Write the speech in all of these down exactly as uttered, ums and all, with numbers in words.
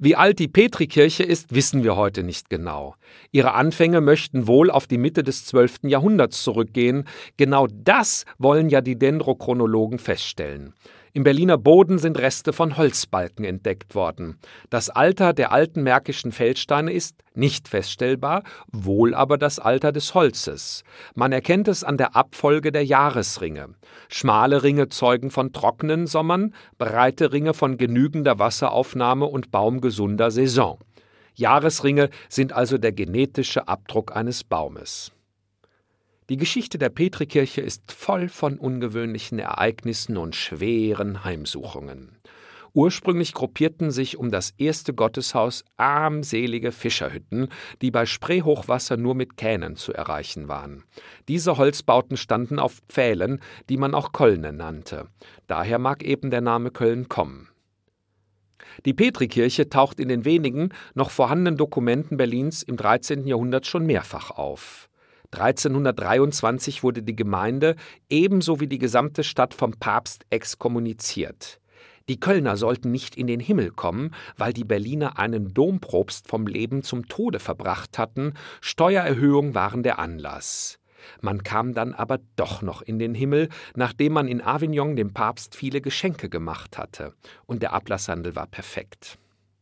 Wie alt die Petrikirche ist, wissen wir heute nicht genau. Ihre Anfänge möchten wohl auf die Mitte des zwölften Jahrhunderts zurückgehen. Genau das wollen ja die Dendrochronologen feststellen. Im Berliner Boden sind Reste von Holzbalken entdeckt worden. Das Alter der alten märkischen Feldsteine ist nicht feststellbar, wohl aber das Alter des Holzes. Man erkennt es an der Abfolge der Jahresringe. Schmale Ringe zeugen von trockenen Sommern, breite Ringe von genügender Wasseraufnahme und baumgesunder Saison. Jahresringe sind also der genetische Abdruck eines Baumes. Die Geschichte der Petrikirche ist voll von ungewöhnlichen Ereignissen und schweren Heimsuchungen. Ursprünglich gruppierten sich um das erste Gotteshaus armselige Fischerhütten, die bei Spreehochwasser nur mit Kähnen zu erreichen waren. Diese Holzbauten standen auf Pfählen, die man auch Kölne nannte. Daher mag eben der Name Köln kommen. Die Petrikirche taucht in den wenigen noch vorhandenen Dokumenten Berlins im dreizehnten Jahrhundert schon mehrfach auf. dreizehnhundertdreiundzwanzig wurde die Gemeinde ebenso wie die gesamte Stadt vom Papst exkommuniziert. Die Kölner sollten nicht in den Himmel kommen, weil die Berliner einen Dompropst vom Leben zum Tode verbracht hatten. Steuererhöhungen waren der Anlass. Man kam dann aber doch noch in den Himmel, nachdem man in Avignon dem Papst viele Geschenke gemacht hatte. Und der Ablasshandel war perfekt.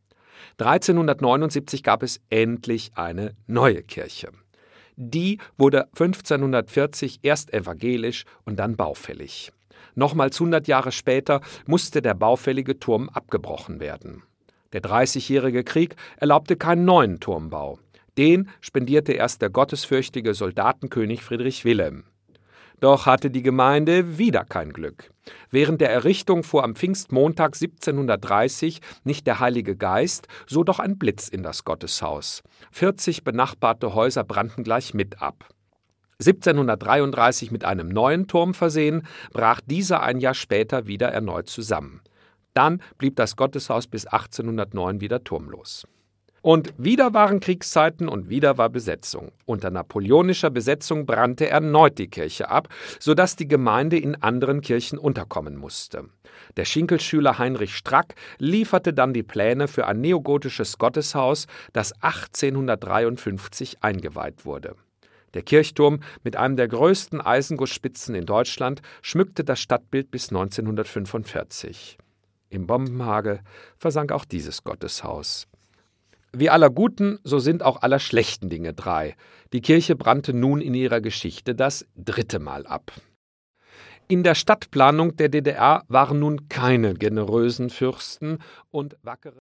dreizehnhundertneunundsiebzig gab es endlich eine neue Kirche. Die wurde fünfzehnhundertvierzig erst evangelisch und dann baufällig. Nochmals hundert Jahre später musste der baufällige Turm abgebrochen werden. Der Dreißigjährige Krieg erlaubte keinen neuen Turmbau. Den spendierte erst der gottesfürchtige Soldatenkönig Friedrich Wilhelm. Doch hatte die Gemeinde wieder kein Glück. Während der Errichtung fuhr am Pfingstmontag siebzehnhundertdreißig nicht der Heilige Geist, so doch ein Blitz in das Gotteshaus. vierzig benachbarte Häuser brannten gleich mit ab. siebzehnhundertdreiunddreißig mit einem neuen Turm versehen, brach dieser ein Jahr später wieder erneut zusammen. Dann blieb das Gotteshaus bis achtzehnhundertneun wieder turmlos. Und wieder waren Kriegszeiten und wieder war Besetzung. Unter napoleonischer Besetzung brannte erneut die Kirche ab, sodass die Gemeinde in anderen Kirchen unterkommen musste. Der Schinkelschüler Heinrich Strack lieferte dann die Pläne für ein neogotisches Gotteshaus, das achtzehnhundertdreiundfünfzig eingeweiht wurde. Der Kirchturm mit einem der größten Eisengussspitzen in Deutschland schmückte das Stadtbild bis neunzehnhundertfünfundvierzig. Im Bombenhagel versank auch dieses Gotteshaus. Wie aller guten, so sind auch aller schlechten Dinge drei. Die Kirche brannte nun in ihrer Geschichte das dritte Mal ab. In der Stadtplanung der D D R waren nun keine generösen Fürsten und wackere